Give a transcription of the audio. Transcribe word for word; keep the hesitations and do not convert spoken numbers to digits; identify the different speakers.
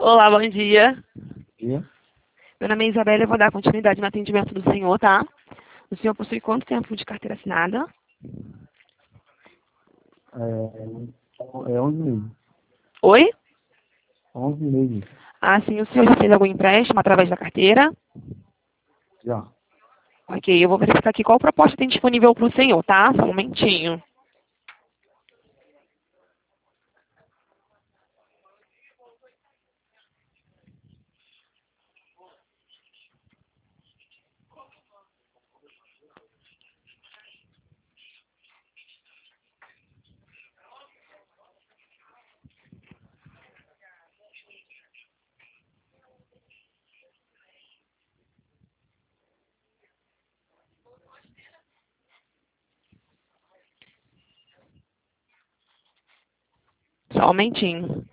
Speaker 1: Olá, bom dia.
Speaker 2: Dia.
Speaker 1: Meu nome é Isabela e eu vou dar continuidade no atendimento do senhor, tá? O senhor possui quanto tempo de carteira assinada?
Speaker 2: É, é onze meses.
Speaker 1: Oi?
Speaker 2: onze meses.
Speaker 1: Ah, sim, o senhor já fez algum empréstimo através da carteira?
Speaker 2: Já.
Speaker 1: Ok, eu vou verificar aqui qual proposta tem disponível para o senhor, tá? Só um momentinho. Só um momentinho.